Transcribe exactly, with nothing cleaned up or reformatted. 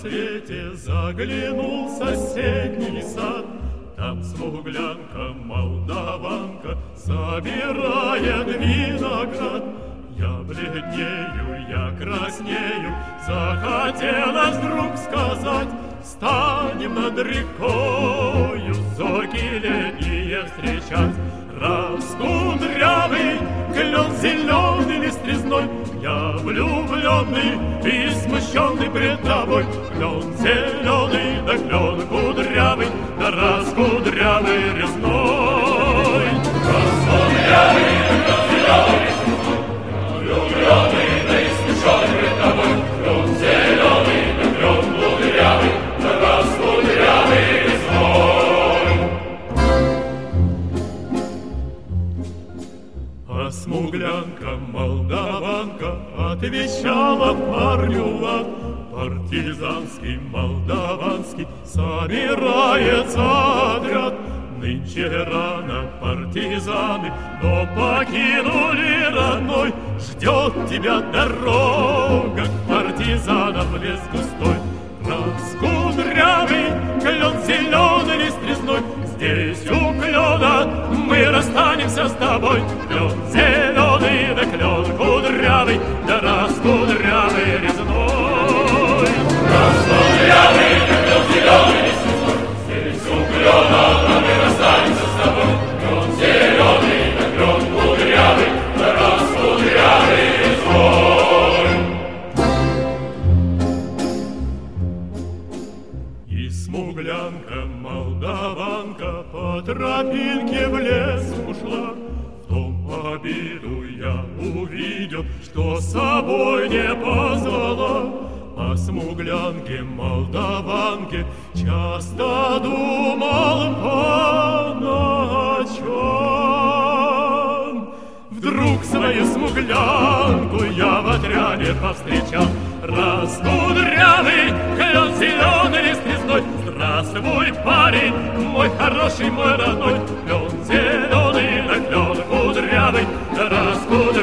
рассвете заглянул в соседний сад. Там смуглянка, молдаванка собирает виноград. Я бледнею, я краснею, захотелось вдруг сказать: встанем над рекою, зорьки летние встречать. Раскудрявый клен зеленый лист-резной, я влюбленный и смущенный пред тобой. Клен зеленый, да клен кудрявый, да раскудрявый резной. Раскудрявый, клен зеленый, влюбленный, да и смущенный пред тобой. Клен зеленый, да клен кудрявый, да раскудрявый резной. А смуглянка, молдаванка отвечала парню в ад. Партизанский, молдаванский собирается отряд. Нынче рано партизаны, но покинули родной. Ждет тебя дорога к партизанам в лес густой. Раскудрявый клен зеленый лист резной, здесь у клена мы расстанемся с тобой. Клен зеленый, да клен кудрявый, да раскудрявый резной. Раскудрявый, да клен зеленый лист резной, здесь у клена мы расстанемся с тобой. Клен зеленый, да клен кудрявый, да раскудрявый резной. И смуглянка, молдаванка по тропинке в лес ушла. В том обиду я увидел, что с собой не позвала. О смуглянке, молдаванке часто думал по ночам. Вдруг свою смуглянку я в отряде повстречал. Раскудрявый клен зеленый лист резной, здравствуй, парень, мой хороший, мой родной. Клен зеленый, да клен кудрявый, да раскудрявый